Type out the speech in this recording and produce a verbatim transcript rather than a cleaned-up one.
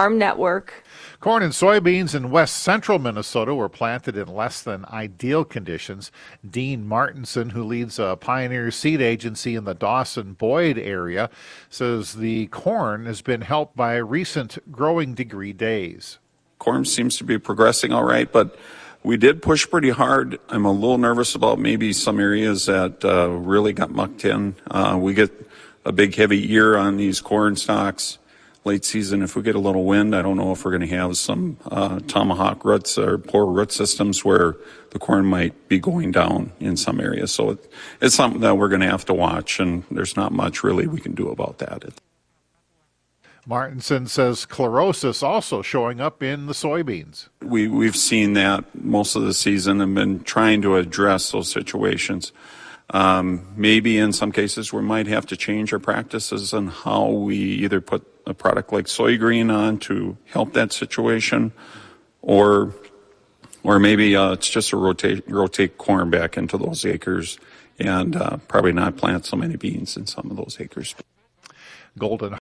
Farm Network. Corn and soybeans in west central Minnesota were planted in less than ideal conditions. Dean Martinson, who leads a Pioneer Seed Agency in the Dawson-Boyd area, says the corn has been helped by recent growing degree days. Corn seems to be progressing all right, but we did push pretty hard. I'm a little nervous about maybe some areas that uh, really got mucked in. Uh, we get a big heavy ear on these corn stalks. Late season, if we get a little wind, I don't know if we're going to have some uh, tomahawk roots or poor root systems where the corn might be going down in some areas. So it, it's something that we're going to have to watch, and there's not much really we can do about that. Martinson says chlorosis also showing up in the soybeans. We, we've seen that most of the season and been trying to address those situations. Um, maybe in some cases we might have to change our practices on how we either put a product like soy green on to help that situation, or or maybe uh, it's just a rotate rotate corn back into those acres and uh, probably not plant so many beans in some of those acres. Golden